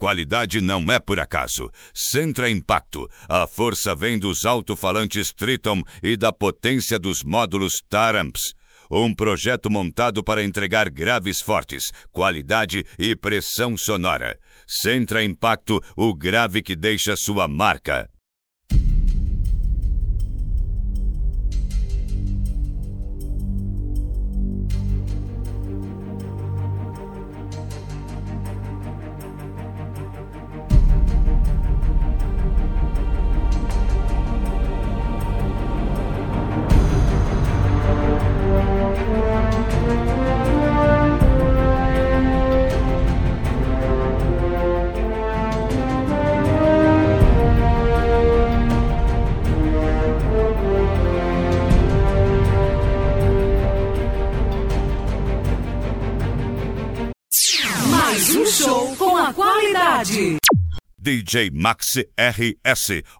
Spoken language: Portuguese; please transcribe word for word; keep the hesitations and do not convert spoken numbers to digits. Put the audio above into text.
qualidade não é por acaso. Centra Impacto. A força vem dos alto-falantes Triton e da potência dos módulos Taramps. Um projeto montado para entregar graves fortes, qualidade e pressão sonora. Centra Impacto, o grave que deixa sua marca. Mais um show com a qualidade. D J Max R S,